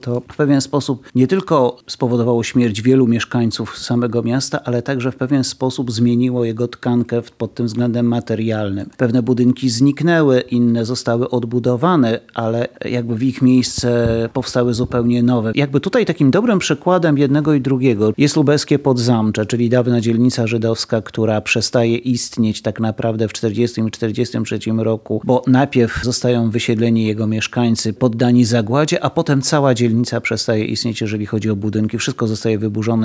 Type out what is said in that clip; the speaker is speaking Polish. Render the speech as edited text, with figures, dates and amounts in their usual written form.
To w pewien sposób nie tylko spowodowało śmierć wielu mieszkańców samego miasta, ale także w pewien sposób zmieniło jego tkankę pod tym względem materialnym. Pewne budynki zniknęły, inne zostały odbudowane, ale jakby w ich miejsce powstały zupełnie nowe. Jakby tutaj takim dobrym przykładem jednego i drugiego jest lubelskie Podzamcze, czyli dawna dzielnica żydowska, która przestaje istnieć tak naprawdę w 1940 i 1943 roku, bo najpierw zostają wysiedleni jego mieszkańcy, poddani zagładzie, a potem cała dzielnica przestaje istnieć, jeżeli chodzi o budynki. Wszystko zostaje wyburzone